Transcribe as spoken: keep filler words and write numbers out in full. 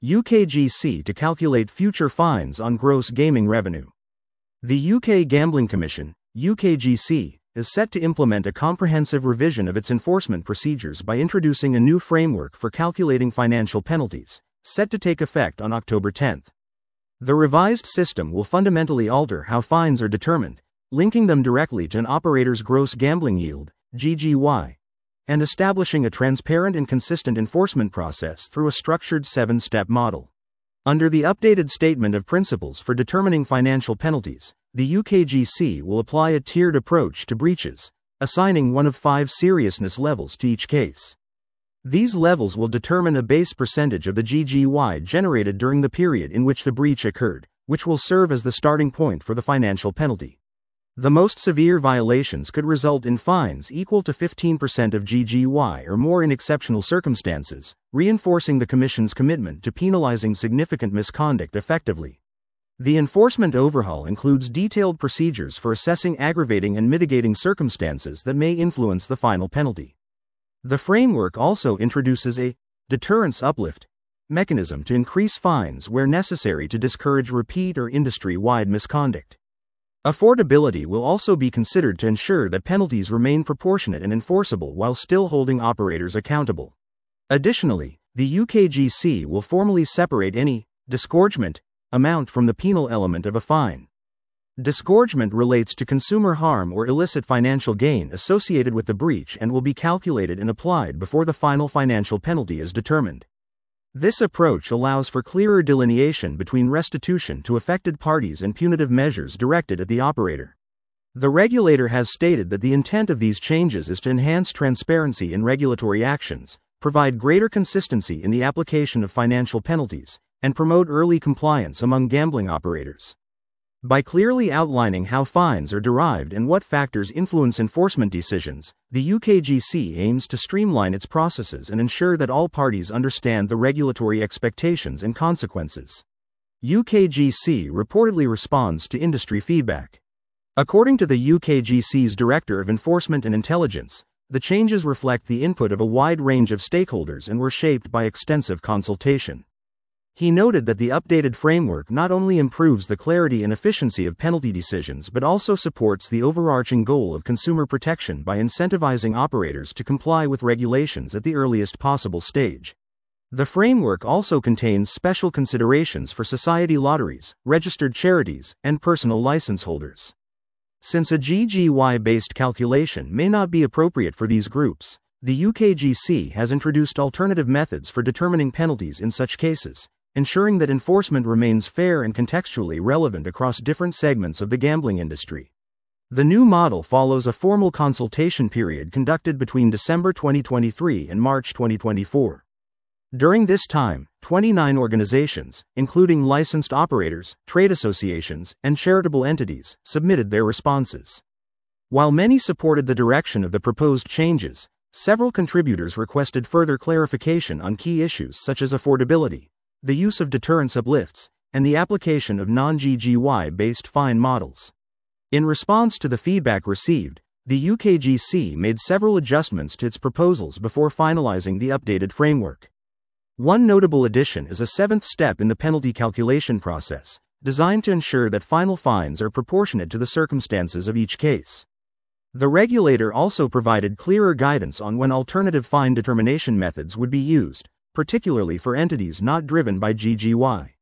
U K G C to calculate future fines on gross gaming revenue. The U K Gambling Commission, U K G C, is set to implement a comprehensive revision of its enforcement procedures by introducing a new framework for calculating financial penalties, set to take effect on October tenth. The revised system will fundamentally alter how fines are determined, linking them directly to an operator's gross gambling yield, G G Y, and establishing a transparent and consistent enforcement process through a structured seven-step model. Under the updated Statement of Principles for determining financial penalties, the U K G C will apply a tiered approach to breaches, assigning one of five seriousness levels to each case. These levels will determine a base percentage of the G G Y generated during the period in which the breach occurred, which will serve as the starting point for the financial penalty. The most severe violations could result in fines equal to fifteen percent of G G Y or more in exceptional circumstances, reinforcing the Commission's commitment to penalizing significant misconduct effectively. The enforcement overhaul includes detailed procedures for assessing aggravating and mitigating circumstances that may influence the final penalty. The framework also introduces a deterrence uplift mechanism to increase fines where necessary to discourage repeat or industry-wide misconduct. Affordability will also be considered to ensure that penalties remain proportionate and enforceable while still holding operators accountable. Additionally, the U K G C will formally separate any disgorgement amount from the penal element of a fine. Disgorgement relates to consumer harm or illicit financial gain associated with the breach and will be calculated and applied before the final financial penalty is determined. This approach allows for clearer delineation between restitution to affected parties and punitive measures directed at the operator. The regulator has stated that the intent of these changes is to enhance transparency in regulatory actions, provide greater consistency in the application of financial penalties, and promote early compliance among gambling operators. By clearly outlining how fines are derived and what factors influence enforcement decisions, the U K G C aims to streamline its processes and ensure that all parties understand the regulatory expectations and consequences. U K G C reportedly responds to industry feedback. According to the U K G C's Director of Enforcement and Intelligence, the changes reflect the input of a wide range of stakeholders and were shaped by extensive consultation. He noted that the updated framework not only improves the clarity and efficiency of penalty decisions but also supports the overarching goal of consumer protection by incentivizing operators to comply with regulations at the earliest possible stage. The framework also contains special considerations for society lotteries, registered charities, and personal license holders. Since a G G Y-based calculation may not be appropriate for these groups, the U K G C has introduced alternative methods for determining penalties in such cases, ensuring that enforcement remains fair and contextually relevant across different segments of the gambling industry. The new model follows a formal consultation period conducted between December twenty twenty-three and March twenty twenty-four. During this time, twenty-nine organizations, including licensed operators, trade associations, and charitable entities, submitted their responses. While many supported the direction of the proposed changes, several contributors requested further clarification on key issues such as affordability, the use of deterrence uplifts, and the application of non-G G Y-based fine models. In response to the feedback received, the U K G C made several adjustments to its proposals before finalizing the updated framework. One notable addition is a seventh step in the penalty calculation process, designed to ensure that final fines are proportionate to the circumstances of each case. The regulator also provided clearer guidance on when alternative fine determination methods would be used, particularly for entities not driven by G G Y.